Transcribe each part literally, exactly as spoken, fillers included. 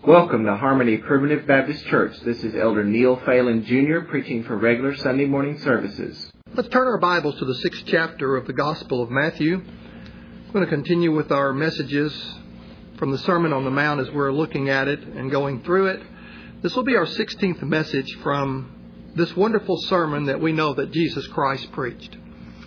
Welcome to Harmony Primitive Baptist Church. This is Elder Neil Phelan, Junior preaching for regular Sunday morning services. Let's turn our Bibles to the sixth chapter of the Gospel of Matthew. I'm going to continue with our messages from the Sermon on the Mount as we're looking at it and going through it. This will be our sixteenth message from this wonderful sermon that we know that Jesus Christ preached.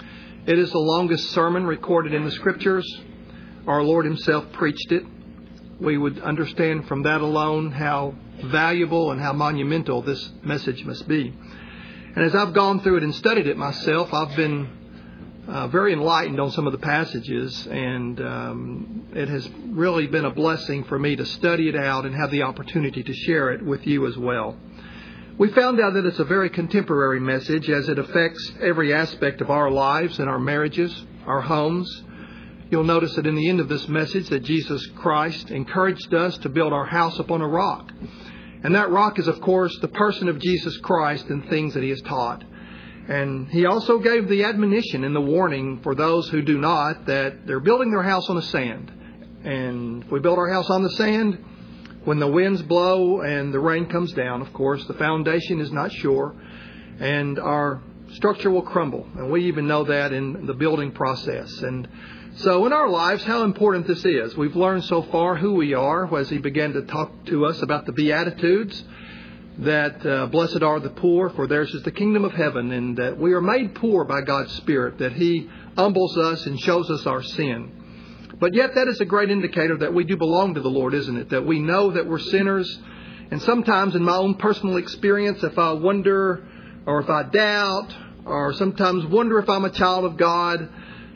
It is the longest sermon recorded in the Scriptures. Our Lord Himself preached it. We would understand from that alone how valuable and how monumental this message must be. And as I've gone through it and studied it myself, I've been uh, very enlightened on some of the passages, and um, it has really been a blessing for me to study it out and have the opportunity to share it with you as well. We found out that it's a very contemporary message as it affects every aspect of our lives and our marriages, our homes. You'll notice that in the end of this message that Jesus Christ encouraged us to build our house upon a rock. And that rock is, of course, the person of Jesus Christ and things that He has taught. And He also gave the admonition and the warning for those who do not, that they're building their house on the sand. And if we build our house on the sand, when the winds blow and the rain comes down, of course, the foundation is not sure and our structure will crumble. And we even know that in the building process. And so in our lives, how important this is. We've learned so far who we are as He began to talk to us about the Beatitudes, that uh, blessed are the poor, for theirs is the kingdom of heaven, and that we are made poor by God's Spirit, that He humbles us and shows us our sin. But yet that is a great indicator that we do belong to the Lord, isn't it? That we know that we're sinners. And sometimes in my own personal experience, if I wonder or if I doubt or sometimes wonder if I'm a child of God,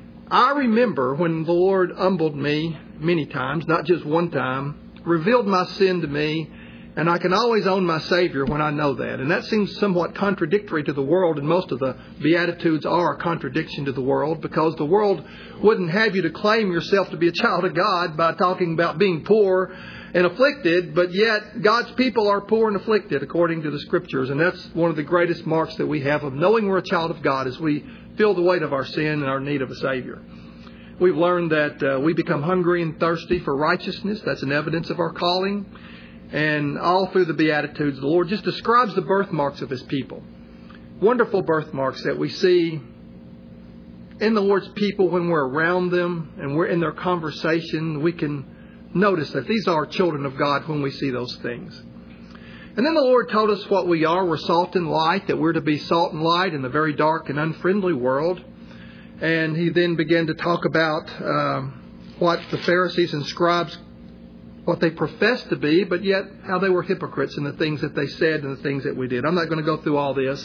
I remember when the Lord humbled me many times, not just one time, revealed my sin to me, and I can always own my Savior when I know that. And that seems somewhat contradictory to the world, and most of the Beatitudes are a contradiction to the world, because the world wouldn't have you to claim yourself to be a child of God by talking about being poor and afflicted, but yet God's people are poor and afflicted according to the Scriptures. And that's one of the greatest marks that we have of knowing we're a child of God, as we feel the weight of our sin and our need of a Savior. We've learned that uh, we become hungry and thirsty for righteousness. That's an evidence of our calling. And all through the Beatitudes, the Lord just describes the birthmarks of His people. Wonderful birthmarks that we see in the Lord's people when we're around them and we're in their conversation. We can notice that these are children of God when we see those things. And then the Lord told us what we are. We're salt and light, that we're to be salt and light in the very dark and unfriendly world. And He then began to talk about uh, what the Pharisees and scribes, what they professed to be, but yet how they were hypocrites in the things that they said and the things that we did. I'm not going to go through all this,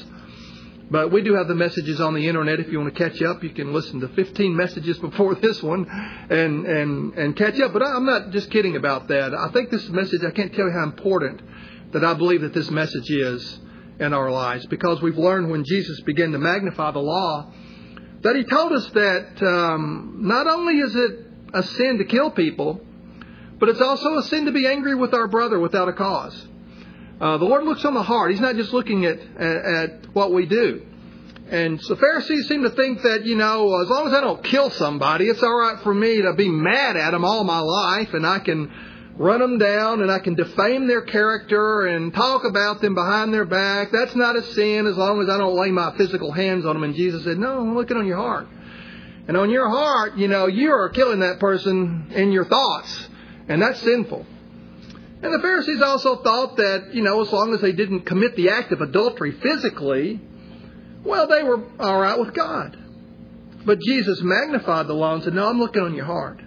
but we do have the messages on the internet. If you want to catch up, you can listen to fifteen messages before this one and, and, and catch up. But I'm not just kidding about that. I think this message, I can't tell you how important that I believe that this message is in our lives, because we've learned when Jesus began to magnify the law that He told us that um, not only is it a sin to kill people, but it's also a sin to be angry with our brother without a cause. Uh, the Lord looks on the heart. He's not just looking at, at, at what we do. And so Pharisees seem to think that, you know, as long as I don't kill somebody, it's all right for me to be mad at them all my life, and I can run them down and I can defame their character and talk about them behind their back. That's not a sin as long as I don't lay my physical hands on them. And Jesus said, no, I'm looking on your heart. And on your heart, you know, you are killing that person in your thoughts. And that's sinful. And the Pharisees also thought that, you know, as long as they didn't commit the act of adultery physically, well, they were all right with God. But Jesus magnified the law and said, no, I'm looking on your heart.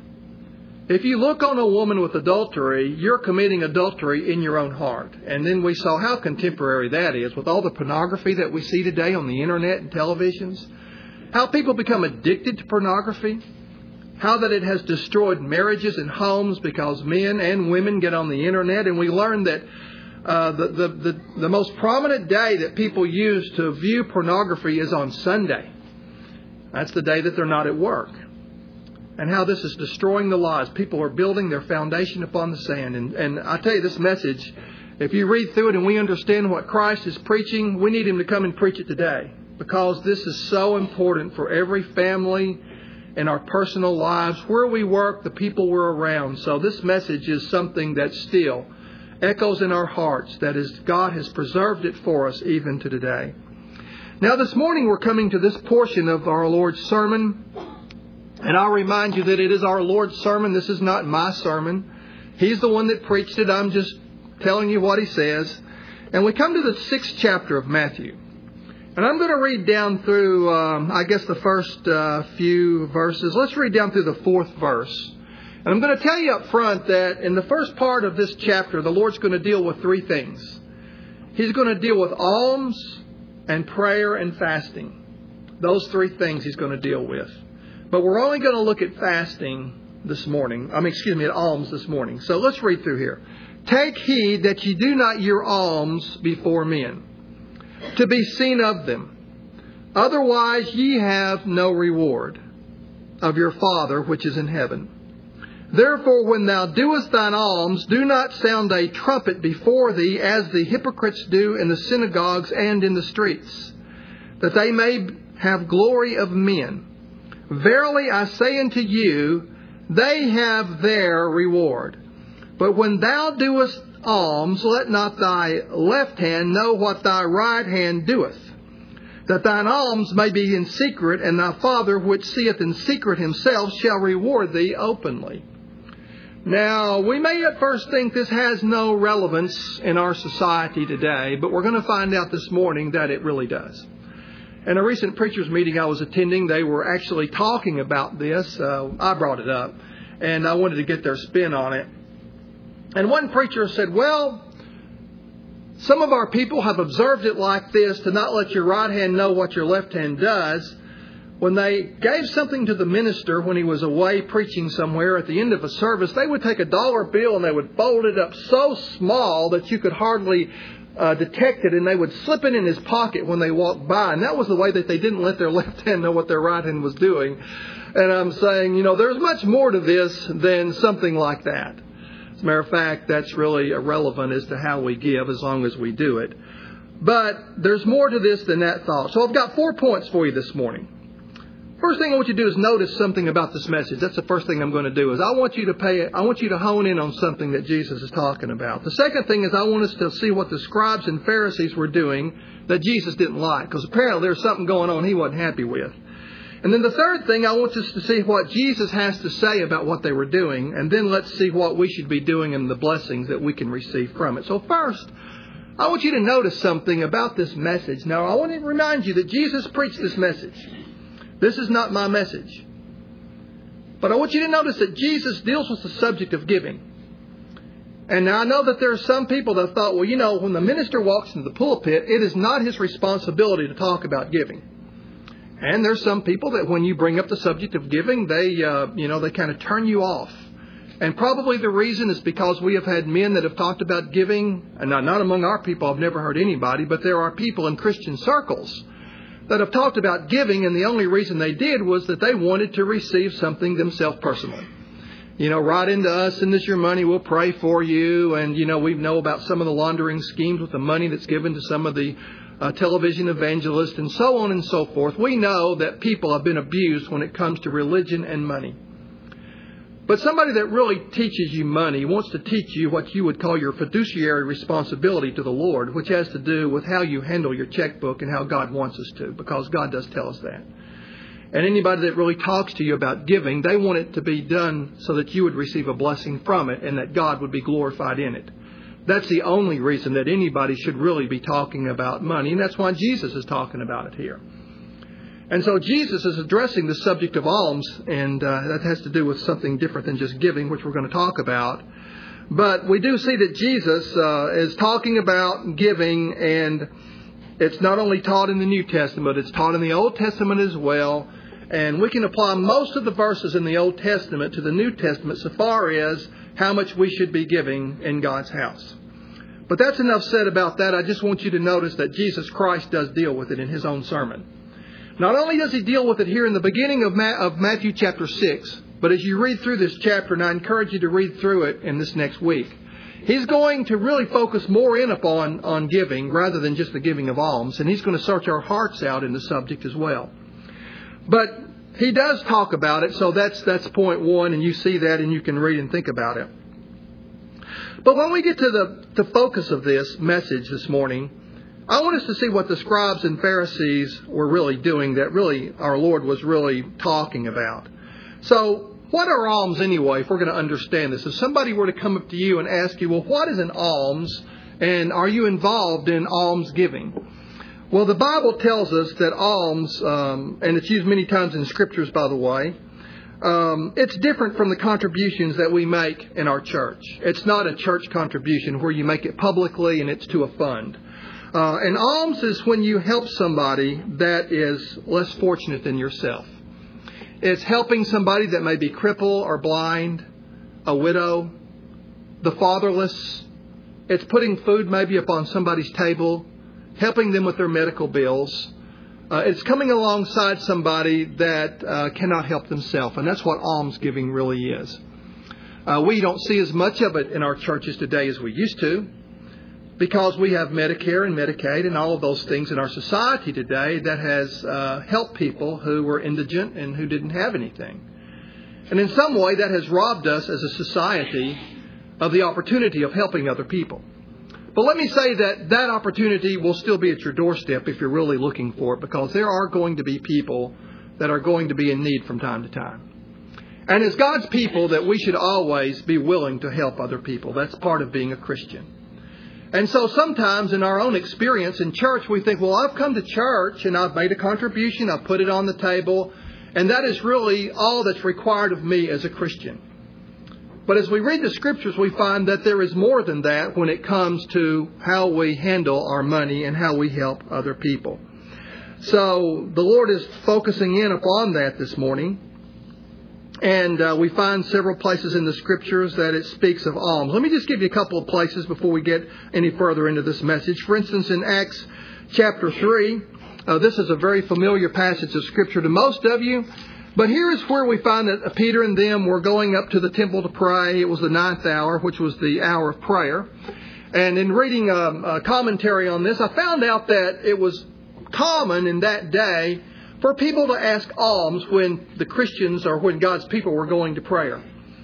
If you look on a woman with adultery, you're committing adultery in your own heart. And then we saw how contemporary that is with all the pornography that we see today on the internet and televisions. How people become addicted to pornography. How that it has destroyed marriages and homes because men and women get on the internet. And we learn that uh, the, the, the, the most prominent day that people use to view pornography is on Sunday. That's the day that they're not at work. And how this is destroying the lives. People are building their foundation upon the sand. And, and I tell you, this message, if you read through it and we understand what Christ is preaching, we need Him to come and preach it today. Because this is so important for every family in our personal lives, where we work, the people we're around. So this message is something that still echoes in our hearts. That is, God has preserved it for us even to today. Now this morning we're coming to this portion of our Lord's sermon. And I'll remind you that it is our Lord's sermon. This is not my sermon. He's the one that preached it. I'm just telling you what He says. And we come to the sixth chapter of Matthew. And I'm going to read down through, um, I guess, the first uh, few verses. Let's read down through the fourth verse. And I'm going to tell you up front that in the first part of this chapter, the Lord's going to deal with three things. He's going to deal with alms and prayer and fasting. Those three things He's going to deal with. But we're only going to look at fasting this morning. I mean, excuse me, at alms this morning. So let's read through here. Take heed that ye do not your alms before men, to be seen of them. Otherwise ye have no reward of your Father which is in heaven. Therefore when thou doest thine alms, do not sound a trumpet before thee, as the hypocrites do in the synagogues and in the streets, that they may have glory of men. Verily I say unto you, they have their reward. But when thou doest alms, let not thy left hand know what thy right hand doeth, that thine alms may be in secret, and thy Father which seeth in secret Himself shall reward thee openly. Now, we may at first think this has no relevance in our society today, but we're going to find out this morning that it really does. In a recent preachers' meeting I was attending, they were actually talking about this. Uh, I brought it up, and I wanted to get their spin on it. And one preacher said, well, some of our people have observed it like this, to not let your right hand know what your left hand does. When they gave something to the minister when he was away preaching somewhere at the end of a service, they would take a dollar bill and they would fold it up so small that you could hardly uh, detect it, and they would slip it in his pocket when they walked by. And that was the way that they didn't let their left hand know what their right hand was doing. And I'm saying, you know, there's much more to this than something like that. As a matter of fact, that's really irrelevant as to how we give, as long as we do it. But there's more to this than that thought. So I've got four points for you this morning. First thing I want you to do is notice something about this message. That's the first thing I'm going to do. Is I want you to pay. I want you to hone in on something that Jesus is talking about. The second thing is I want us to see what the scribes and Pharisees were doing that Jesus didn't like, because apparently there's something going on He wasn't happy with. And then the third thing, I want us to see what Jesus has to say about what they were doing, and then let's see what we should be doing and the blessings that we can receive from it. So first, I want you to notice something about this message. Now, I want to remind you that Jesus preached this message. This is not my message. But I want you to notice that Jesus deals with the subject of giving. And now I know that there are some people that thought, well, you know, when the minister walks into the pulpit, it is not his responsibility to talk about giving. And there's some people that when you bring up the subject of giving, they, uh, you know, they kind of turn you off. And probably the reason is because we have had men that have talked about giving, and not, not among our people, I've never heard anybody, but there are people in Christian circles that have talked about giving, and the only reason they did was that they wanted to receive something themselves personally. You know, write into us, send us your money, we'll pray for you. And, you know, we know about some of the laundering schemes with the money that's given to some of the uh, television evangelists and so on and so forth. We know that people have been abused when it comes to religion and money. But somebody that really teaches you money wants to teach you what you would call your fiduciary responsibility to the Lord, which has to do with how you handle your checkbook and how God wants us to, because God does tell us that. And anybody that really talks to you about giving, they want it to be done so that you would receive a blessing from it and that God would be glorified in it. That's the only reason that anybody should really be talking about money, and that's why Jesus is talking about it here. And so Jesus is addressing the subject of alms, and uh, that has to do with something different than just giving, which we're going to talk about. But we do see that Jesus uh, is talking about giving, and it's not only taught in the New Testament, it's taught in the Old Testament as well. And we can apply most of the verses in the Old Testament to the New Testament so far as how much we should be giving in God's house. But that's enough said about that. I just want you to notice that Jesus Christ does deal with it in His own sermon. Not only does He deal with it here in the beginning of, Ma- of Matthew chapter six, but as you read through this chapter, and I encourage you to read through it in this next week, He's going to really focus more in upon on giving rather than just the giving of alms. And He's going to search our hearts out in the subject as well. But He does talk about it, so that's that's point one, and you see that and you can read and think about it. But when we get to the, the focus of this message this morning, I want us to see what the scribes and Pharisees were really doing, that really our Lord was really talking about. So what are alms anyway, if we're going to understand this? If somebody were to come up to you and ask you, well, what is an alms, and are you involved in alms giving? Well, the Bible tells us that alms, um, and it's used many times in Scriptures, by the way, um, it's different from the contributions that we make in our church. It's not a church contribution where you make it publicly and it's to a fund. Uh, and alms is when you help somebody that is less fortunate than yourself. It's helping somebody that may be crippled or blind, a widow, the fatherless. It's putting food maybe upon somebody's table, helping them with their medical bills. Uh, it's coming alongside somebody that uh, cannot help themselves. And that's what almsgiving really is. Uh, we don't see as much of it in our churches today as we used to, because we have Medicare and Medicaid and all of those things in our society today that has uh, helped people who were indigent and who didn't have anything. And in some way that has robbed us as a society of the opportunity of helping other people. But let me say that that opportunity will still be at your doorstep if you're really looking for it, because there are going to be people that are going to be in need from time to time. And as God's people, that we should always be willing to help other people. That's part of being a Christian. And so sometimes in our own experience in church, we think, well, I've come to church and I've made a contribution, I've put it on the table, and that is really all that's required of me as a Christian. But as we read the Scriptures, we find that there is more than that when it comes to how we handle our money and how we help other people. So the Lord is focusing in upon that this morning. And uh, we find several places in the Scriptures that it speaks of alms. Let me just give you a couple of places before we get any further into this message. For instance, in Acts chapter three, uh, this is a very familiar passage of Scripture to most of you. But here is where we find that Peter and them were going up to the temple to pray. It was the ninth hour, which was the hour of prayer. And in reading a, a commentary on this, I found out that it was common in that day for people to ask alms when the Christians or when God's people were going to prayer.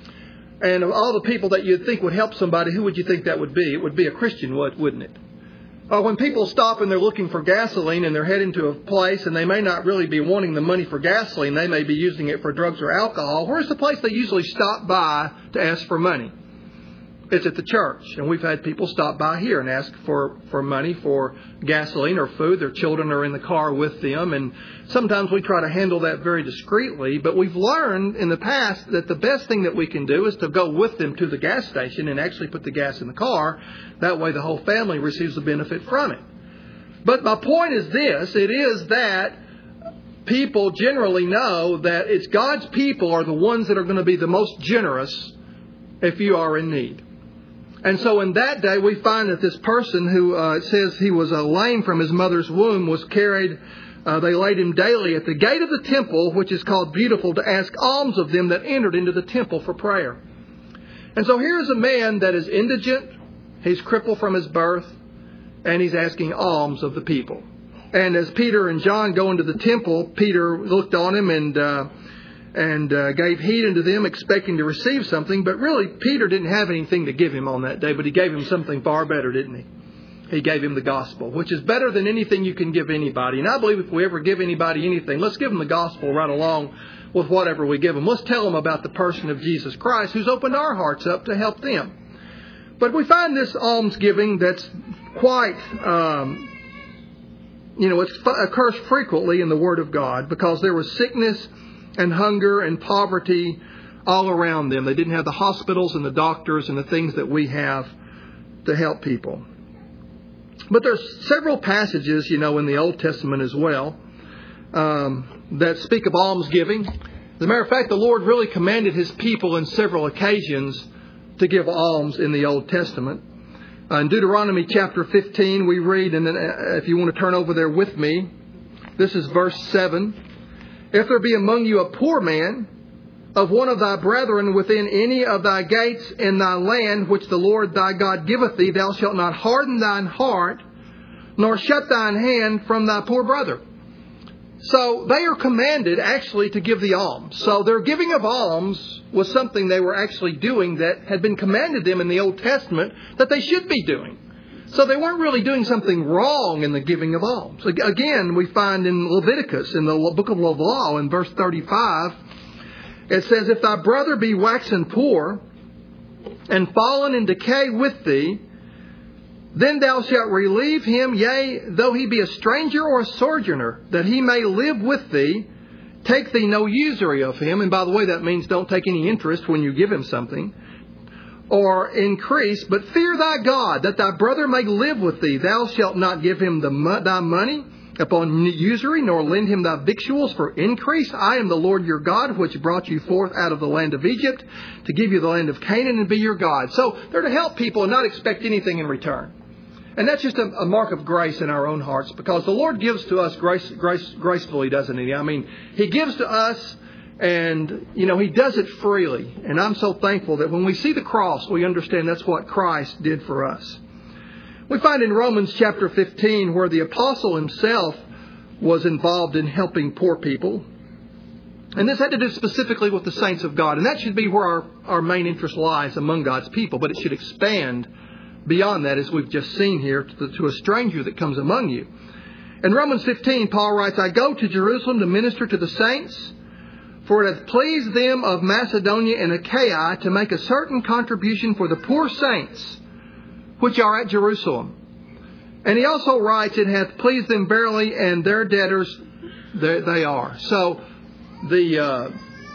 And of all the people that you'd think would help somebody, who would you think that would be? It would be a Christian, wouldn't it? Or when people stop and they're looking for gasoline and they're heading to a place and they may not really be wanting the money for gasoline, they may be using it for drugs or alcohol, where's the place they usually stop by to ask for money? It's at the church. And we've had people stop by here and ask for, for money for gasoline or food. Their children are in the car with them. And sometimes we try to handle that very discreetly. But we've learned in the past that the best thing that we can do is to go with them to the gas station and actually put the gas in the car. That way the whole family receives the benefit from it. But my point is this. It is that people generally know that it's God's people are the ones that are going to be the most generous if you are in need. And so in that day, we find that this person who uh, says he was uh, lame from his mother's womb was carried, uh, they laid him daily at the gate of the temple, which is called Beautiful, to ask alms of them that entered into the temple for prayer. And so here's a man that is indigent, he's crippled from his birth, and he's asking alms of the people. And as Peter and John go into the temple, Peter looked on him and... Uh, and uh, gave heed unto them, expecting to receive something. But really, Peter didn't have anything to give him on that day, but he gave him something far better, didn't he? He gave him the gospel, which is better than anything you can give anybody. And I believe if we ever give anybody anything, let's give them the gospel right along with whatever we give them. Let's tell them about the person of Jesus Christ, who's opened our hearts up to help them. But we find this almsgiving that's quite, um, you know, it occurs frequently in the Word of God, because there was sickness and hunger and poverty all around them. They didn't have the hospitals and the doctors and the things that we have to help people. But there's several passages, you know, in the Old Testament as well, um, that speak of almsgiving. As a matter of fact, the Lord really commanded His people in several occasions to give alms in the Old Testament. Uh, in Deuteronomy chapter fifteen, we read, and then if you want to turn over there with me, this is verse seven. If there be among you a poor man of one of thy brethren within any of thy gates in thy land, which the Lord thy God giveth thee, thou shalt not harden thine heart, nor shut thine hand from thy poor brother. So they are commanded actually to give the alms. So their giving of alms was something they were actually doing that had been commanded them in the Old Testament that they should be doing. So they weren't really doing something wrong in the giving of alms. Again, we find in Leviticus, in the book of the law, in verse thirty-five, it says, "If thy brother be waxen poor, and fallen in decay with thee, then thou shalt relieve him, yea, though he be a stranger or a sojourner, that he may live with thee. Take thee no usury of him." And by the way, that means don't take any interest when you give him something. "Or increase, but fear thy God, that thy brother may live with thee. Thou shalt not give him the, thy money upon usury, nor lend him thy victuals for increase. I am the Lord your God, which brought you forth out of the land of Egypt, to give you the land of Canaan and be your God." So they're to help people and not expect anything in return. And that's just a, a mark of grace in our own hearts, because the Lord gives to us grace, grace, gracefully, doesn't He? I mean, He gives to us, and, you know, He does it freely. And I'm so thankful that when we see the cross, we understand that's what Christ did for us. We find in Romans chapter fifteen where the apostle himself was involved in helping poor people. And this had to do specifically with the saints of God. And that should be where our, our main interest lies among God's people. But it should expand beyond that, as we've just seen here, to, the, to a stranger that comes among you. In Romans fifteen, Paul writes, "I go to Jerusalem to minister to the saints, for it hath pleased them of Macedonia and Achaia to make a certain contribution for the poor saints, which are at Jerusalem." And he also writes, "It hath pleased them verily, and their debtors they, they are." So the uh,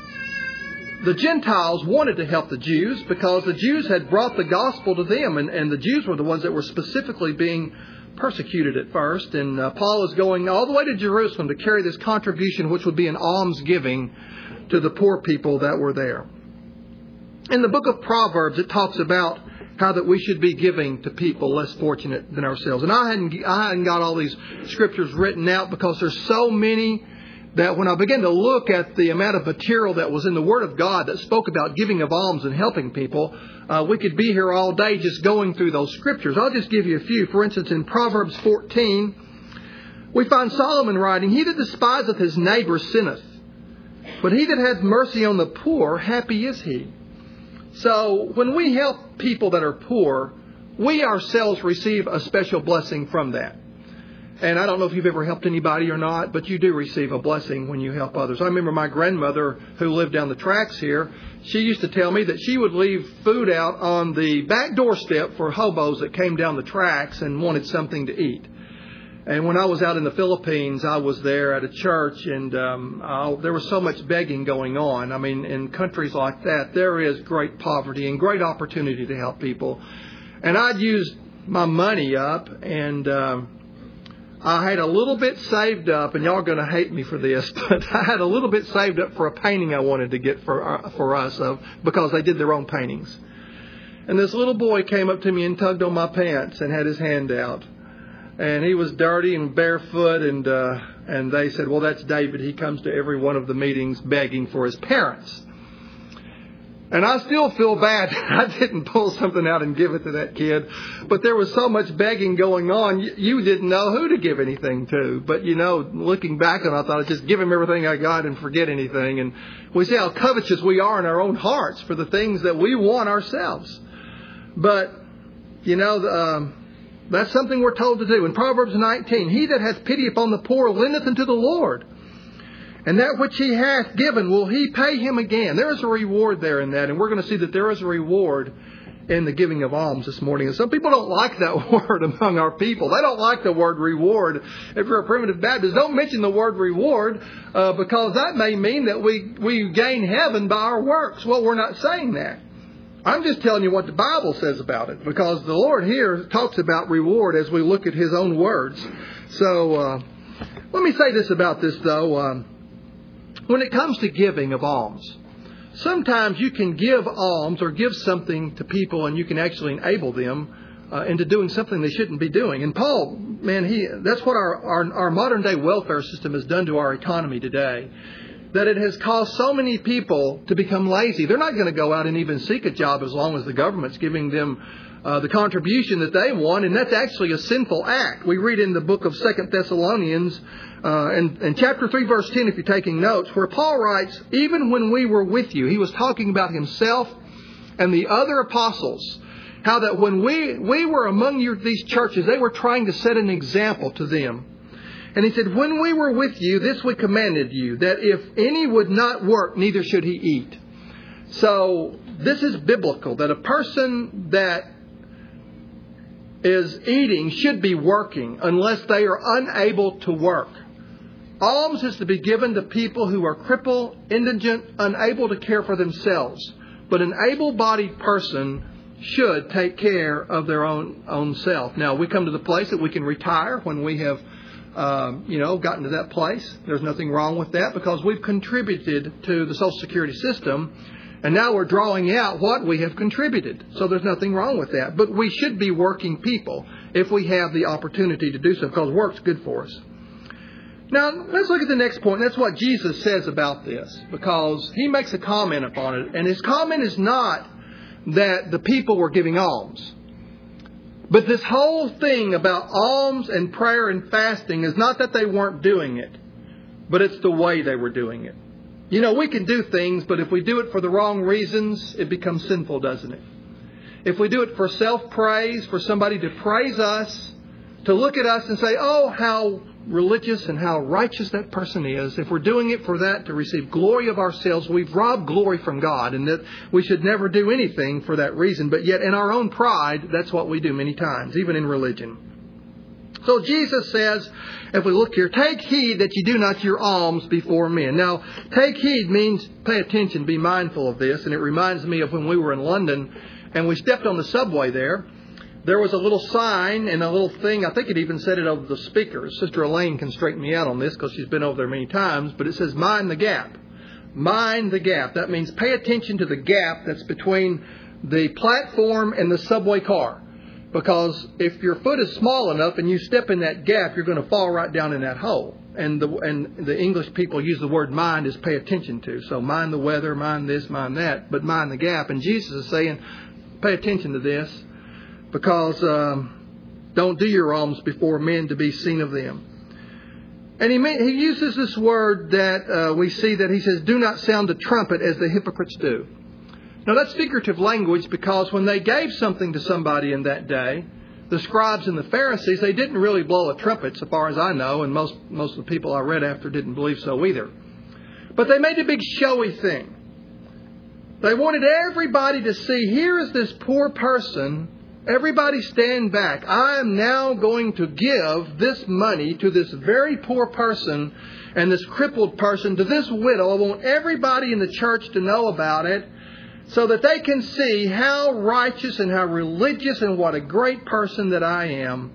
the Gentiles wanted to help the Jews because the Jews had brought the gospel to them, and, and the Jews were the ones that were specifically being persecuted at first. And uh, Paul is going all the way to Jerusalem to carry this contribution, which would be an almsgiving to the poor people that were there. In the book of Proverbs, it talks about how that we should be giving to people less fortunate than ourselves. And I hadn't, I hadn't got all these scriptures written out because there's so many that when I began to look at the amount of material that was in the Word of God that spoke about giving of alms and helping people, uh, we could be here all day just going through those scriptures. I'll just give you a few. For instance, in Proverbs fourteen, we find Solomon writing, "He that despiseth his neighbor sinneth, but he that hath mercy on the poor, happy is he." So when we help people that are poor, we ourselves receive a special blessing from that. And I don't know if you've ever helped anybody or not, but you do receive a blessing when you help others. I remember my grandmother, who lived down the tracks here, she used to tell me that she would leave food out on the back doorstep for hobos that came down the tracks and wanted something to eat. And when I was out in the Philippines, I was there at a church, and um, uh, there was so much begging going on. I mean, in countries like that, there is great poverty and great opportunity to help people. And I'd used my money up, and um, I had a little bit saved up, and y'all are going to hate me for this, but I had a little bit saved up for a painting I wanted to get for uh, for us, uh, because they did their own paintings. And this little boy came up to me and tugged on my pants and had his hand out. And he was dirty and barefoot, and uh, and they said, "Well, that's David. He comes to every one of the meetings begging for his parents." And I still feel bad I didn't pull something out and give it to that kid. But there was so much begging going on, you, you didn't know who to give anything to. But, you know, looking back on it, I thought I'd just give him everything I got and forget anything. And we see how covetous we are in our own hearts for the things that we want ourselves. But, you know, um, that's something we're told to do. In Proverbs nineteen, "He that hath pity upon the poor lendeth unto the Lord, and that which he hath given will he pay him again." There is a reward there in that, and we're going to see that there is a reward in the giving of alms this morning. And some people don't like that word among our people. They don't like the word reward. If you're a primitive Baptist, don't mention the word reward, uh, because that may mean that we, we gain heaven by our works. Well, we're not saying that. I'm just telling you what the Bible says about it, because the Lord here talks about reward as we look at His own words. So uh, let me say this about this, though. Um, when it comes to giving of alms, sometimes you can give alms or give something to people, and you can actually enable them uh, into doing something they shouldn't be doing. And Paul, man, he that's what our, our, our modern day welfare system has done to our economy today. That it has caused so many people to become lazy. They're not going to go out and even seek a job as long as the government's giving them uh, the contribution that they want, and that's actually a sinful act. We read in the book of Second Thessalonians, uh, and, and chapter three, verse ten, if you're taking notes, where Paul writes, even when we were with you, he was talking about himself and the other apostles, how that when we, we were among your, these churches, they were trying to set an example to them. And he said, when we were with you, this we commanded you, that if any would not work, neither should he eat. So this is biblical, that a person that is eating should be working unless they are unable to work. Alms is to be given to people who are crippled, indigent, unable to care for themselves. But an able-bodied person should take care of their own own self. Now, we come to the place that we can retire when we have, um, you know, gotten to that place. There's nothing wrong with that because we've contributed to the Social Security system. And now we're drawing out what we have contributed. So there's nothing wrong with that. But we should be working people if we have the opportunity to do so, because work's good for us. Now, let's look at the next point. That's what Jesus says about this, because he makes a comment upon it. And his comment is not that the people were giving alms. But this whole thing about alms and prayer and fasting is not that they weren't doing it, but it's the way they were doing it. You know, we can do things, but if we do it for the wrong reasons, it becomes sinful, doesn't it? If we do it for self-praise, for somebody to praise us, to look at us and say, oh, how religious and how righteous that person is, if we're doing it for that, to receive glory of ourselves, we've robbed glory from God, and that we should never do anything for that reason. But yet in our own pride, that's what we do many times, even in religion. So Jesus says, if we look here, take heed that you do not your alms before men. Now, take heed means pay attention, be mindful of this. And it reminds me of when we were in London and we stepped on the subway there. There was a little sign and a little thing. I think it even said it over the speakers. Sister Elaine can straighten me out on this because she's been over there many times. But it says, mind the gap. Mind the gap. That means pay attention to the gap that's between the platform and the subway car. Because if your foot is small enough and you step in that gap, you're going to fall right down in that hole. And the and the English people use the word mind as pay attention to. So mind the weather, mind this, mind that, but mind the gap. And Jesus is saying, pay attention to this, because um, don't do your alms before men to be seen of them. And he he uses this word that uh, we see that he says, do not sound the trumpet as the hypocrites do. Now, that's figurative language, because when they gave something to somebody in that day, the scribes and the Pharisees, they didn't really blow a trumpet, so far as I know, and most, most of the people I read after didn't believe so either. But they made a big showy thing. They wanted everybody to see, here is this poor person. Everybody stand back. I am now going to give this money to this very poor person and this crippled person, to this widow. I want everybody in the church to know about it, so that they can see how righteous and how religious and what a great person that I am.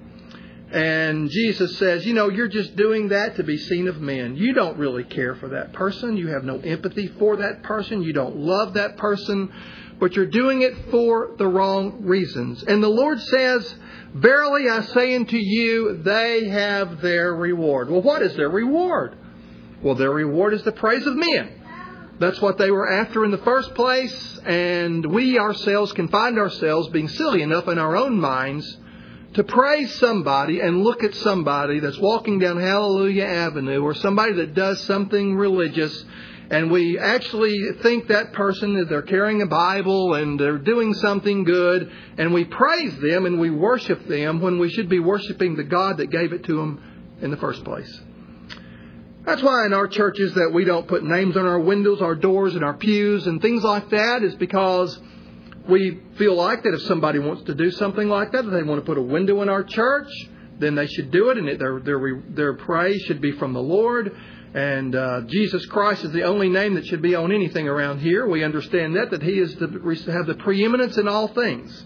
And Jesus says, you know, you're just doing that to be seen of men. You don't really care for that person. You have no empathy for that person. You don't love that person. But you're doing it for the wrong reasons. And the Lord says, verily I say unto you, they have their reward. Well, what is their reward? Well, their reward is the praise of men. That's what they were after in the first place, and we ourselves can find ourselves being silly enough in our own minds to praise somebody and look at somebody that's walking down Hallelujah Avenue, or somebody that does something religious, and we actually think that person, that they're carrying a Bible and they're doing something good, and we praise them and we worship them when we should be worshiping the God that gave it to them in the first place. That's why in our churches that we don't put names on our windows, our doors, and our pews and things like that, is because we feel like that if somebody wants to do something like that, if they want to put a window in our church, then they should do it, and it, their, their, their praise should be from the Lord. And uh, Jesus Christ is the only name that should be on anything around here. We understand that, that He is to have the preeminence in all things.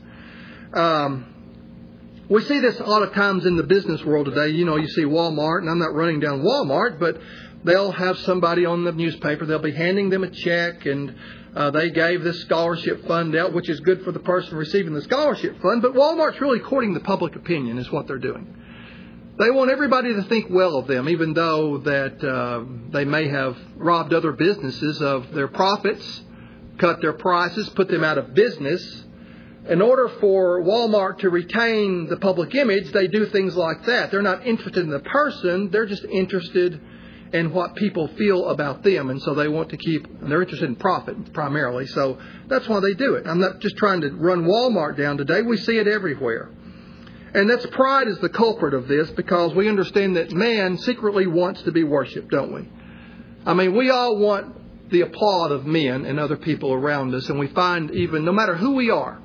Um We see this a lot of times in the business world today. You know, you see Walmart, and I'm not running down Walmart, but they'll have somebody on the newspaper. They'll be handing them a check, and uh, they gave this scholarship fund out, which is good for the person receiving the scholarship fund. But Walmart's really courting the public opinion is what they're doing. They want everybody to think well of them, even though that uh, they may have robbed other businesses of their profits, cut their prices, put them out of business. in order for Walmart to retain the public image, they do things like that. They're not interested in the person. They're just interested in what people feel about them. And so they want to keep, and they're interested in profit primarily. So that's why they do it. I'm not just trying to run Walmart down today. We see it everywhere. And that's pride is the culprit of this, because we understand that man secretly wants to be worshipped, don't we? I mean, we all want the applaud of men and other people around us. And we find even, no matter who we are,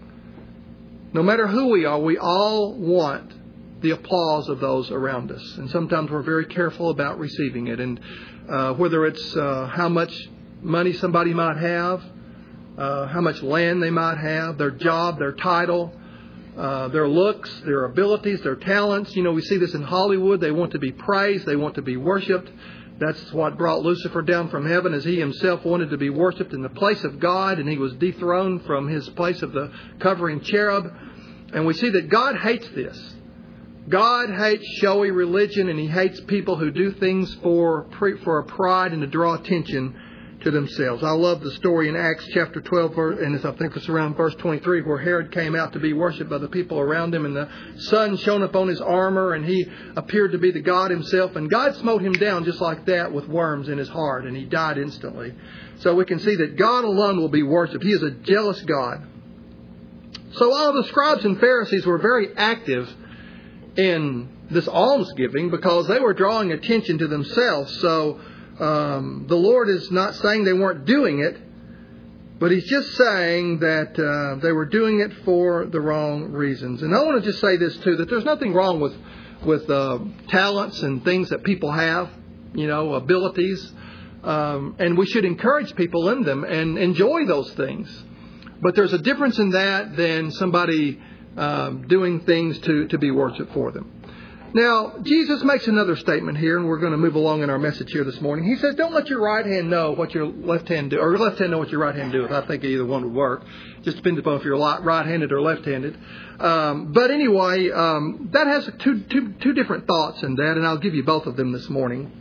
no matter who we are, we all want the applause of those around us. And sometimes we're very careful about receiving it. And uh, whether it's uh, how much money somebody might have, uh, how much land they might have, their job, their title, uh, their looks, their abilities, their talents. You know, we see this in Hollywood. They want to be praised. They want to be worshipped. That's what brought Lucifer down from heaven, as he himself wanted to be worshipped in the place of God, and he was dethroned from his place of the covering cherub. And we see that God hates this. God hates showy religion, and he hates people who do things for for a pride and to draw attention to themselves. I love the story in Acts chapter twelve, and I think it's around verse twenty-three, where Herod came out to be worshipped by the people around him, and the sun shone upon his armor, and he appeared to be the God himself, and God smote him down just like that with worms in his heart, and he died instantly. So we can see that God alone will be worshipped. He is a jealous God. So all the scribes and Pharisees were very active in this almsgiving because they were drawing attention to themselves. So um, the Lord is not saying they weren't doing it, but He's just saying that uh, they were doing it for the wrong reasons. And I want to just say this too, that there's nothing wrong with with uh, talents and things that people have, you know, abilities, um, and we should encourage people in them and enjoy those things. But there's a difference in that than somebody um, doing things to, to be worshipped for them. Now, Jesus makes another statement here, and we're going to move along in our message here this morning. He says, don't let your right hand know what your left hand do, or your left hand know what your right hand doeth. I think either one would work. Just depends upon if you're right-handed or left-handed. Um, but anyway, um, that has two, two, two different thoughts in that, and I'll give you both of them this morning.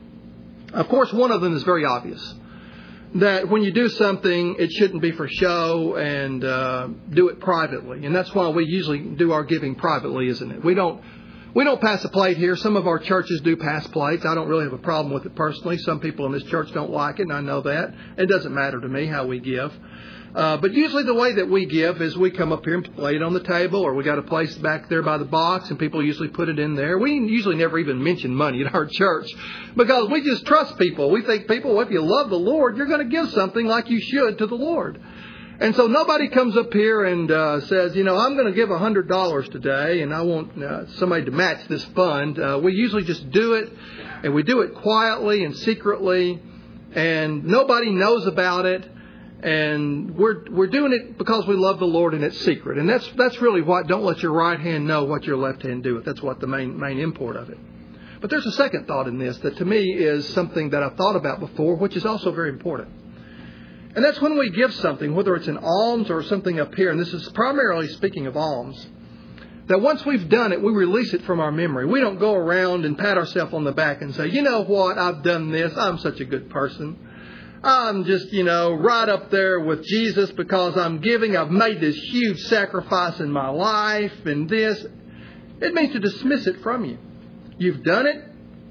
Of course, one of them is very obvious. That when you do something, it shouldn't be for show, and uh, do it privately. And that's why we usually do our giving privately, isn't it? We don't we don't pass a plate here. Some of our churches do pass plates. I don't really have a problem with it personally. Some people in this church don't like it, and I know that. It doesn't matter to me how we give. Uh, but usually the way that we give is we come up here and lay it on the table, or we got a place back there by the box, and people usually put it in there. We usually never even mention money at our church because we just trust people. We think people, well, if you love the Lord, you're going to give something like you should to the Lord. And so nobody comes up here and uh, says, you know, I'm going to give one hundred dollars today, and I want uh, somebody to match this fund. Uh, we usually just do it, and we do it quietly and secretly, and nobody knows about it. And we're we're doing it because we love the Lord, and it's secret. And that's that's really what, don't let your right hand know what your left hand doeth. That's what the main main import of it. But there's a second thought in this that to me is something that I've thought about before, which is also very important. And that's when we give something, whether it's an alms or something up here, and this is primarily speaking of alms, that once we've done it, we release it from our memory. We don't go around and pat ourselves on the back and say, you know what, I've done this, I'm such a good person. I'm just, you know, right up there with Jesus because I'm giving. I've made this huge sacrifice in my life and this. It means to dismiss it from you. You've done it.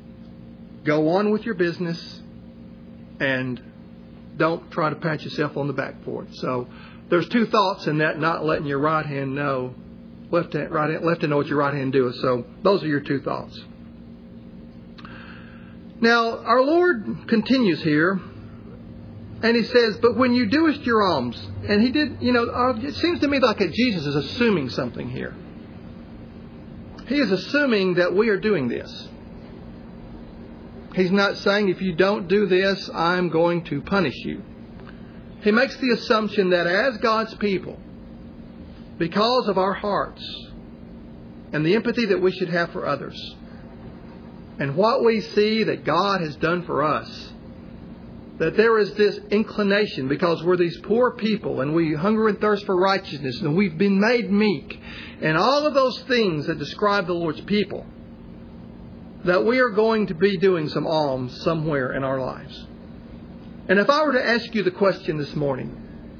Go on with your business and don't try to pat yourself on the back for it. So there's two thoughts in that, not letting your right hand know, left hand, right hand, left hand know what your right hand doeth. So those are your two thoughts. Now, our Lord continues here. And He says, but when you doest your alms, and He did, you know, it seems to me like that Jesus is assuming something here. He is assuming that we are doing this. He's not saying, if you don't do this, I'm going to punish you. He makes the assumption that as God's people, because of our hearts and the empathy that we should have for others, and what we see that God has done for us, that there is this inclination, because we're these poor people and we hunger and thirst for righteousness and we've been made meek and all of those things that describe the Lord's people, that we are going to be doing some alms somewhere in our lives. And if I were to ask you the question this morning,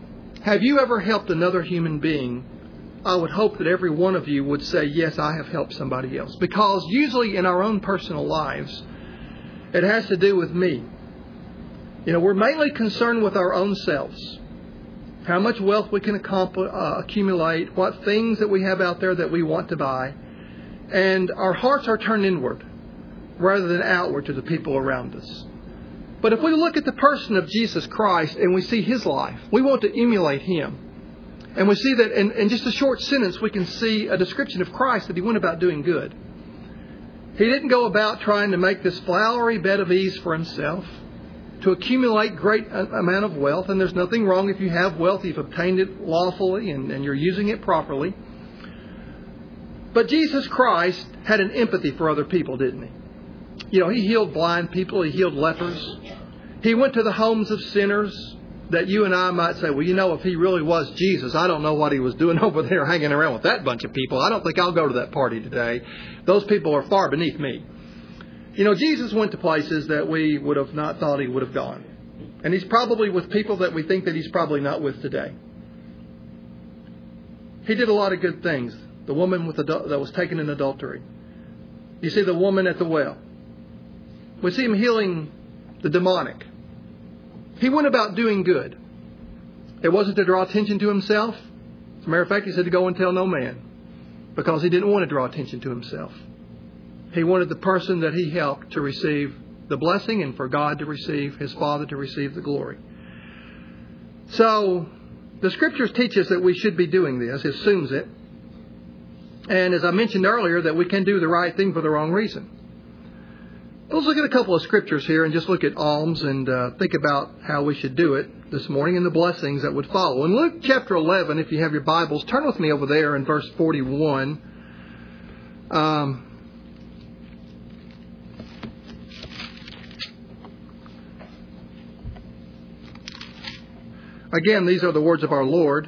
Have you ever helped another human being? I would hope that every one of you would say, yes, I have helped somebody else. Because usually in our own personal lives, it has to do with me. You know, we're mainly concerned with our own selves. How much wealth we can accomplish, uh, accumulate, what things that we have out there that we want to buy. And our hearts are turned inward rather than outward to the people around us. But if we look at the person of Jesus Christ and we see His life, we want to emulate Him. And we see that in, in just a short sentence, we can see a description of Christ that He went about doing good. He didn't go about trying to make this flowery bed of ease for Himself, to accumulate great amount of wealth. And there's nothing wrong if you have wealth, you've obtained it lawfully and, and you're using it properly. But Jesus Christ had an empathy for other people, didn't He? You know, He healed blind people, He healed lepers. He went to the homes of sinners that you and I might say, well, you know, if He really was Jesus, I don't know what He was doing over there hanging around with that bunch of people. I don't think I'll go to that party today. Those people are far beneath me. You know, Jesus went to places that we would have not thought He would have gone. And He's probably with people that we think that He's probably not with today. He did a lot of good things. The woman with adul- that was taken in adultery. You see the woman at the well. We see Him healing the demonic. He went about doing good. It wasn't to draw attention to Himself. As a matter of fact, He said to go and tell no man. Because He didn't want to draw attention to Himself. He wanted the person that He helped to receive the blessing and for God to receive, His Father to receive the glory. So, the Scriptures teach us that we should be doing this. It assumes it. And as I mentioned earlier, that we can do the right thing for the wrong reason. Let's look at a couple of Scriptures here and just look at alms and uh, think about how we should do it this morning and the blessings that would follow. In Luke chapter eleven, if you have your Bibles, turn with me over there in verse forty-one. Um... Again, these are the words of our Lord.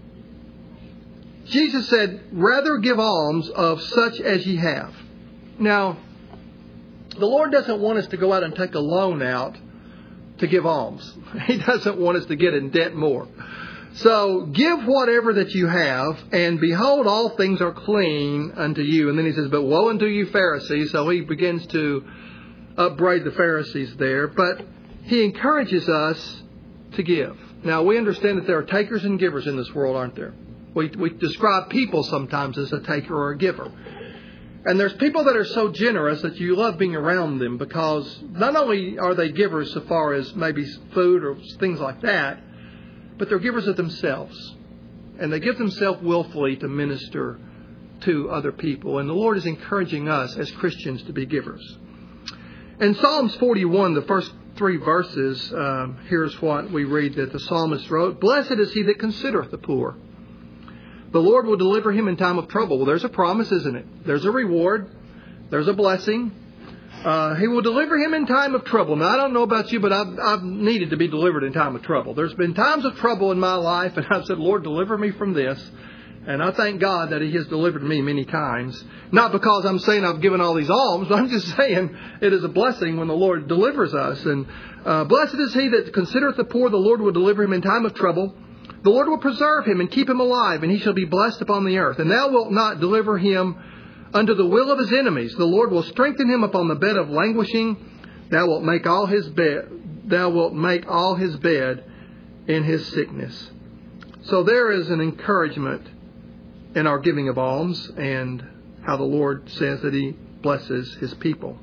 Jesus said, rather give alms of such as ye have. Now, the Lord doesn't want us to go out and take a loan out to give alms. He doesn't want us to get in debt more. So give whatever that you have, and behold, all things are clean unto you. And then He says, but woe unto you Pharisees. So He begins to upbraid the Pharisees there. But He encourages us to give. Now, we understand that there are takers and givers in this world, aren't there? We, we describe people sometimes as a taker or a giver. And there's people that are so generous that you love being around them because not only are they givers so far as maybe food or things like that, but they're givers of themselves. And they give themselves willfully to minister to other people. And the Lord is encouraging us as Christians to be givers. In Psalms forty-one, the first three verses, um, here's what we read that the psalmist wrote. Blessed is he that considereth the poor. The Lord will deliver him in time of trouble. Well, there's a promise, isn't it? There's a reward. There's a blessing. Uh, he will deliver him in time of trouble. Now, I don't know about you, but I've, I've needed to be delivered in time of trouble. There's been times of trouble in my life, and I've said, Lord, deliver me from this. And I thank God that He has delivered me many times. Not because I'm saying I've given all these alms, but I'm just saying it is a blessing when the Lord delivers us. And uh, blessed is he that considereth the poor, the Lord will deliver him in time of trouble. The Lord will preserve him and keep him alive, and he shall be blessed upon the earth. And thou wilt not deliver him unto the will of his enemies. The Lord will strengthen him upon the bed of languishing. Thou wilt make all his bed, thou wilt make all his bed in his sickness. So there is an encouragement in our giving of alms and how the Lord says that He blesses His people.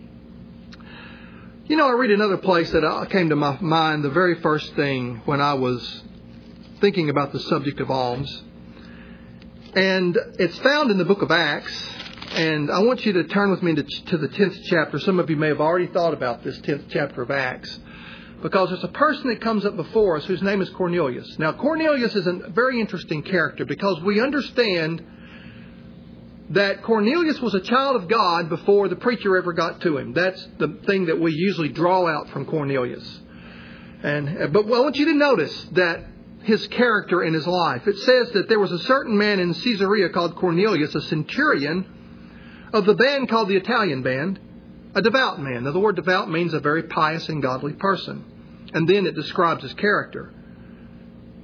You know, I read another place that came to my mind the very first thing when I was thinking about the subject of alms. And it's found in the book of Acts. And I want you to turn with me to, to the tenth chapter. Some of you may have already thought about this tenth chapter of Acts. Because there's a person that comes up before us whose name is Cornelius. Now, Cornelius is a very interesting character because we understand that Cornelius was a child of God before the preacher ever got to him. That's the thing that we usually draw out from Cornelius. And but I want you to notice that his character in his life. It says that there was a certain man in Caesarea called Cornelius, a centurion of the band called the Italian band, a devout man. Now, the word devout means a very pious and godly person. And then it describes his character.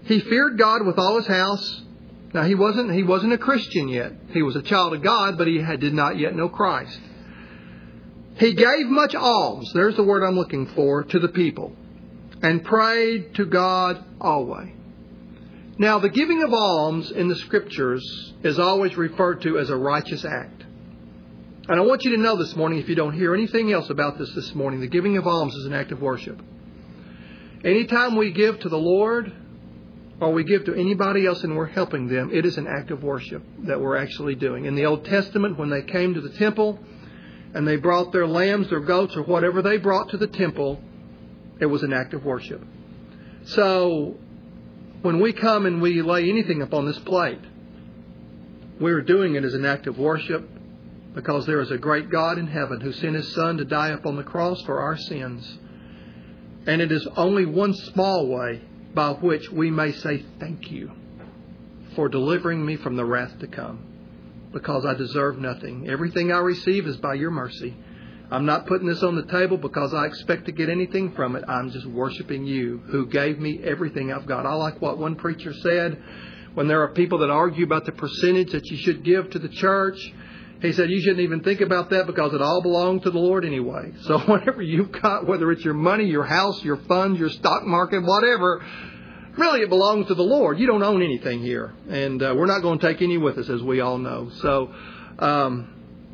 He feared God with all his house. Now, he wasn't, he wasn't a Christian yet. He was a child of God, but he had, did not yet know Christ. He gave much alms, there's the word I'm looking for, to the people, and prayed to God always. Now, the giving of alms in the Scriptures is always referred to as a righteous act. And I want you to know this morning, if you don't hear anything else about this this morning, the giving of alms is an act of worship. Anytime we give to the Lord, or we give to anybody else and we're helping them, it is an act of worship that we're actually doing. In the Old Testament, when they came to the temple and they brought their lambs, their goats, or whatever they brought to the temple, it was an act of worship. So, when we come and we lay anything upon this plate, we're doing it as an act of worship because there is a great God in heaven who sent His Son to die upon the cross for our sins. And it is only one small way by which we may say thank you for delivering me from the wrath to come, because I deserve nothing. Everything I receive is by your mercy. I'm not putting this on the table because I expect to get anything from it. I'm just worshiping you who gave me everything I've got. I like what one preacher said when there are people that argue about the percentage that you should give to the church. He said you shouldn't even think about that because it all belongs to the Lord anyway. So whatever you've got, whether it's your money, your house, your funds, your stock market, whatever, really it belongs to the Lord. You don't own anything here. And uh, we're not going to take any with us, as we all know. So um,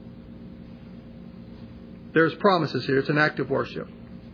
there's promises here. It's an act of worship.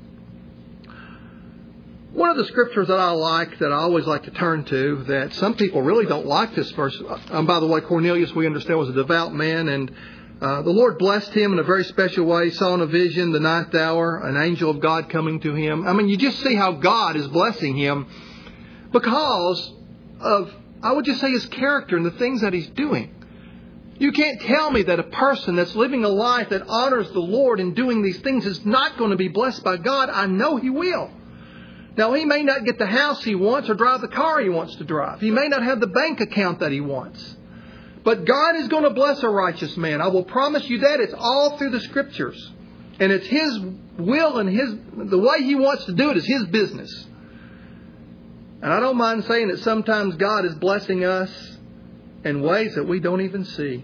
One of the scriptures that I like, that I always like to turn to, that some people really don't like this verse. And by the way, Cornelius, we understand, was a devout man, and uh, the Lord blessed him in a very special way. He saw in a vision the ninth hour, an angel of God coming to him. I mean, you just see how God is blessing him because of, I would just say, his character and the things that he's doing. You can't tell me that a person that's living a life that honors the Lord and doing these things is not going to be blessed by God. I know he will. Now, he may not get the house he wants or drive the car he wants to drive. He may not have the bank account that he wants. But God is going to bless a righteous man. I will promise you that. It's all through the Scriptures. And it's His will and His, the way He wants to do it is His business. And I don't mind saying that sometimes God is blessing us in ways that we don't even see.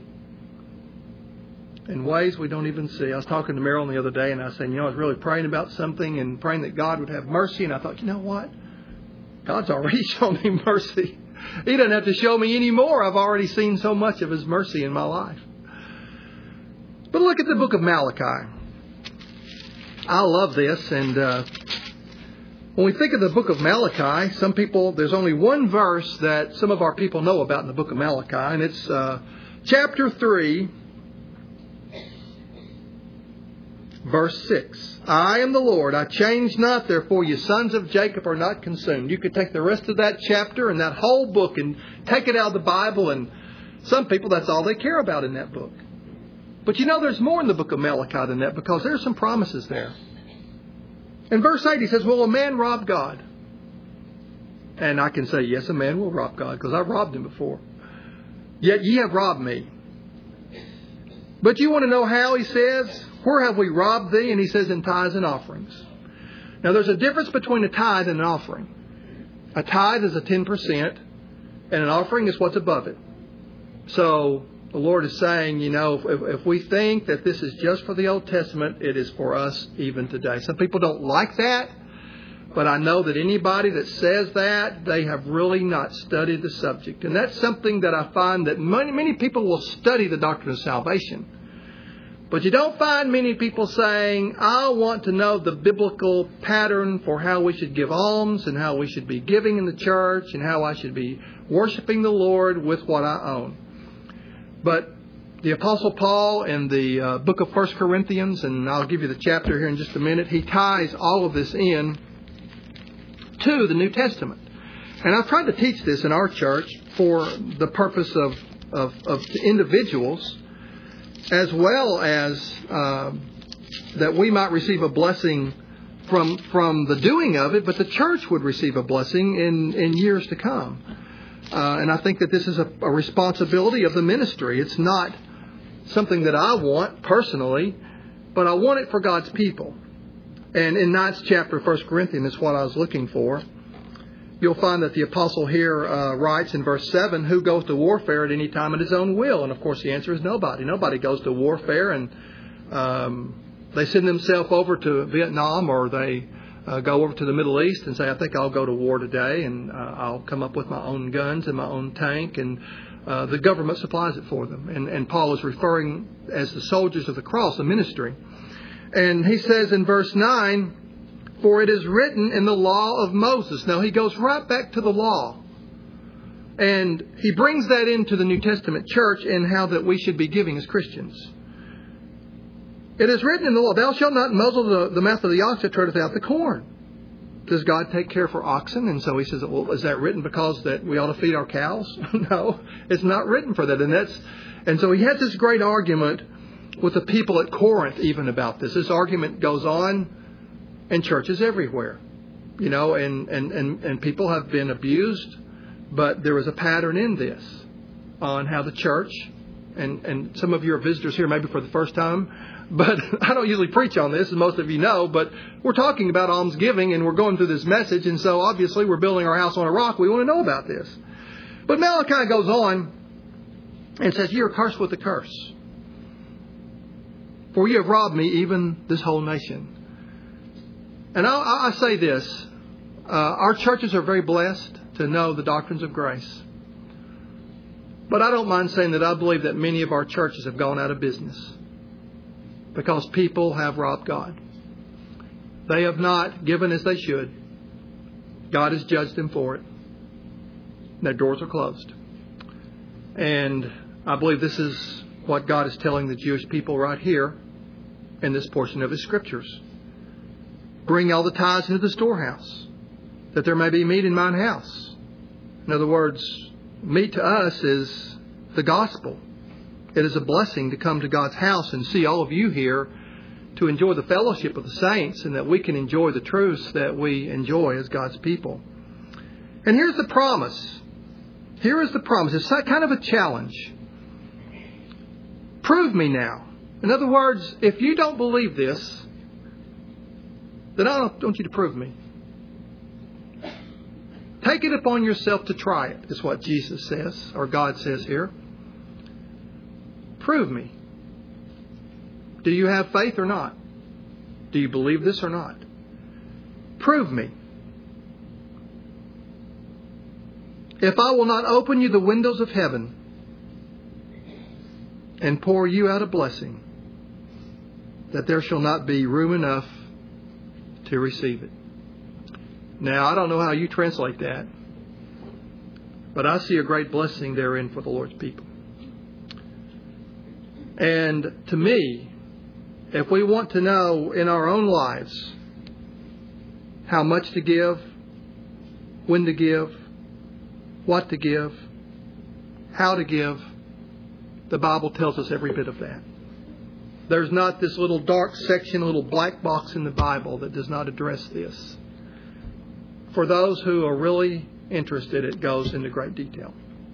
In ways we don't even see. I was talking to Marilyn the other day and I said, you know, I was really praying about something and praying that God would have mercy. And I thought, you know what? God's already shown me mercy. He doesn't have to show me any more. I've already seen so much of His mercy in my life. But look at the book of Malachi. I love this. And uh, when we think of the book of Malachi, some people, there's only one verse that some of our people know about in the book of Malachi. And it's uh, chapter three. Verse six, I am the Lord, I change not, therefore you sons of Jacob are not consumed. You could take the rest of that chapter and that whole book and take it out of the Bible, and some people, that's all they care about in that book. But you know, there's more in the book of Malachi than that, because there's some promises there. In verse eight, he says, will a man rob God? And I can say, yes, a man will rob God, because I've robbed him before. Yet ye have robbed me. But you want to know how, he says? Where have we robbed thee? And he says, in tithes and offerings. Now, there's a difference between a tithe and an offering. A tithe is a ten percent, and an offering is what's above it. So, the Lord is saying, you know, if, if we think that this is just for the Old Testament, it is for us even today. Some people don't like that, but I know that anybody that says that, they have really not studied the subject. And that's something that I find that many, many people will study the doctrine of salvation. But you don't find many people saying, I want to know the biblical pattern for how we should give alms and how we should be giving in the church and how I should be worshiping the Lord with what I own. But the Apostle Paul in the uh, book of First Corinthians, and I'll give you the chapter here in just a minute, he ties all of this in to the New Testament. And I've tried to teach this in our church for the purpose of, of, of individuals, as well as uh, that we might receive a blessing from from the doing of it, but the church would receive a blessing in, in years to come. Uh, and I think that this is a, a responsibility of the ministry. It's not something that I want personally, but I want it for God's people. And in ninth chapter of First Corinthians is what I was looking for. you'll find that the apostle here uh, writes in verse seven, who goes to warfare at any time at his own will? And of course the answer is nobody. Nobody goes to warfare and um, they send themselves over to Vietnam, or they uh, go over to the Middle East and say, I think I'll go to war today, and uh, I'll come up with my own guns and my own tank, and uh, the government supplies it for them. And, and Paul is referring as the soldiers of the cross, the ministry. And he says in verse nine, for it is written in the law of Moses. Now he goes right back to the law. And he brings that into the New Testament church and how that we should be giving as Christians. It is written in the law, thou shalt not muzzle the, the mouth of the ox that treadeth out the corn. Does God take care for oxen? And so he says, well, is that written because that we ought to feed our cows? No, it's not written for that. And that's, and so he has this great argument with the people at Corinth even about this. This argument goes on in churches everywhere, you know, and, and, and, and people have been abused, but there is a pattern in this on how the church, and, and some of you are visitors here maybe for the first time, but I don't usually preach on this, as most of you know, but we're talking about almsgiving and we're going through this message, and so obviously we're building our house on a rock. We want to know about this. But Malachi goes on and says, ye are cursed with a curse, for ye have robbed me, even this whole nation. And I, I say this, uh, our churches are very blessed to know the doctrines of grace. But I don't mind saying that I believe that many of our churches have gone out of business because people have robbed God. They have not given as they should. God has judged them for it. Their doors are closed. And I believe this is what God is telling the Jewish people right here in this portion of His Scriptures. Bring all the tithes into the storehouse, that there may be meat in mine house. In other words, meat to us is the gospel. It is a blessing to come to God's house and see all of you here, to enjoy the fellowship of the saints, and that we can enjoy the truths that we enjoy as God's people. And here's the promise. Here is the promise. It's kind of a challenge. Prove me now. In other words, if you don't believe this, then I don't want you to prove me. Take it upon yourself to try it, is what Jesus says, or God says here. Prove me. Do you have faith or not? Do you believe this or not? Prove me. If I will not open you the windows of heaven and pour you out a blessing, that there shall not be room enough to receive it. Now, I don't know how you translate that, but I see a great blessing therein for the Lord's people. And to me, if we want to know in our own lives how much to give, when to give, what to give, how to give, the Bible tells us every bit of that. There's not this little dark section, a little black box in the Bible that does not address this. For those who are really interested, it goes into great detail.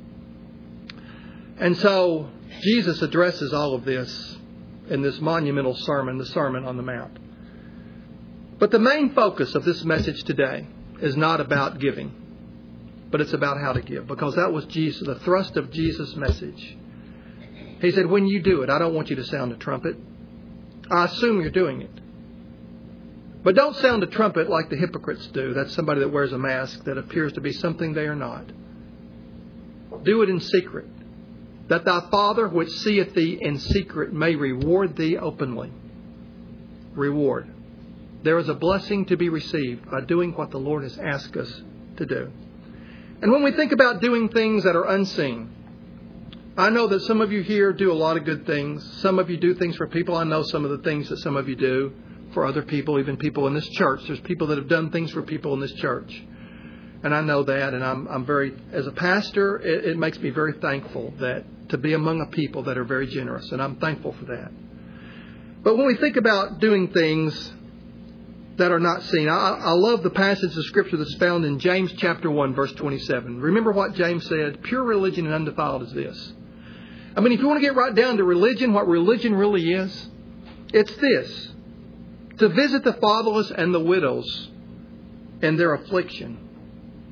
And so Jesus addresses all of this in this monumental sermon, the Sermon on the Mount. But the main focus of this message today is not about giving, but it's about how to give, because that was Jesus, the thrust of Jesus' message. He said, when you do it, I don't want you to sound a trumpet. I assume you're doing it. But don't sound a trumpet like the hypocrites do. That's somebody that wears a mask that appears to be something they are not. Do it in secret, that thy Father which seeth thee in secret may reward thee openly. Reward. There is a blessing to be received by doing what the Lord has asked us to do. And when we think about doing things that are unseen, I know that some of you here do a lot of good things. Some of you do things for people. I know some of the things that some of you do for other people, even people in this church. There's people that have done things for people in this church. And I know that, and I'm, I'm very, as a pastor, it, it makes me very thankful that to be among a people that are very generous, and I'm thankful for that. But when we think about doing things that are not seen, I, I love the passage of Scripture that's found in James chapter one, verse twenty-seven. Remember what James said? Pure religion and undefiled is this. I mean, if you want to get right down to religion, what religion really is, it's this: to visit the fatherless and the widows in their affliction,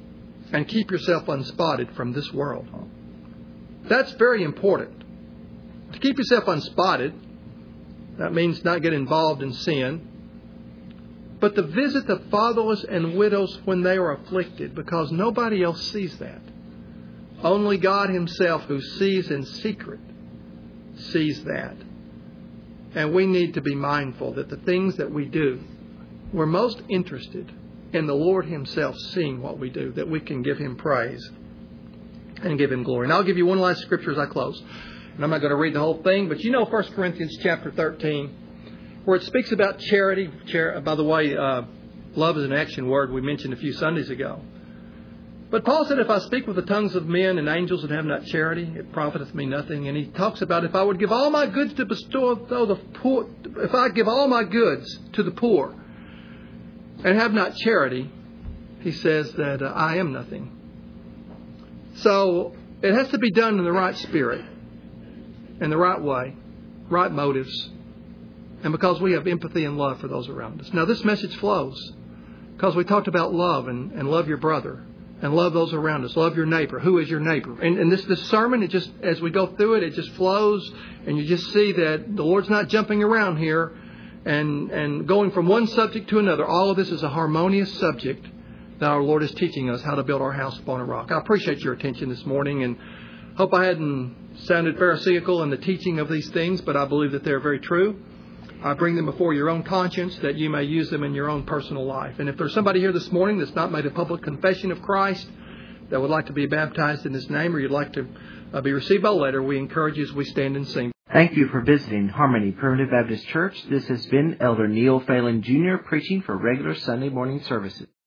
and keep yourself unspotted from this world. That's very important. To keep yourself unspotted, that means not get involved in sin, but to visit the fatherless and widows when they are afflicted, because nobody else sees that. Only God Himself, who sees in secret, sees that. And we need to be mindful that the things that we do, we're most interested in the Lord Himself seeing what we do, that we can give Him praise and give Him glory. And I'll give you one last scripture as I close. And I'm not going to read the whole thing, but you know First Corinthians chapter thirteen, where it speaks about charity. Char- by the way, uh, love is an action word we mentioned a few Sundays ago. But Paul said, if I speak with the tongues of men and angels and have not charity, it profiteth me nothing. And he talks about if I would give all my goods to bestow the poor, if I give all my goods to the poor and have not charity, he says that uh, I am nothing. So it has to be done in the right spirit, in the right way, right motives, and because we have empathy and love for those around us. Now this message flows because we talked about love and, and love your brother. And love those around us. Love your neighbor. Who is your neighbor? And, and this, this sermon, it just, as we go through it, it just flows. And you just see that the Lord's not jumping around here and, and going from one subject to another. All of this is a harmonious subject that our Lord is teaching us how to build our house upon a rock. I appreciate your attention this morning and hope I hadn't sounded pharisaical in the teaching of these things, but I believe that they're very true. I bring them before your own conscience that you may use them in your own personal life. And if there's somebody here this morning that's not made a public confession of Christ, that would like to be baptized in His name, or you'd like to uh, be received by letter, we encourage you as we stand and sing. Thank you for visiting Harmony Primitive Baptist Church. This has been Elder Neil Phelan Junior preaching for regular Sunday morning services.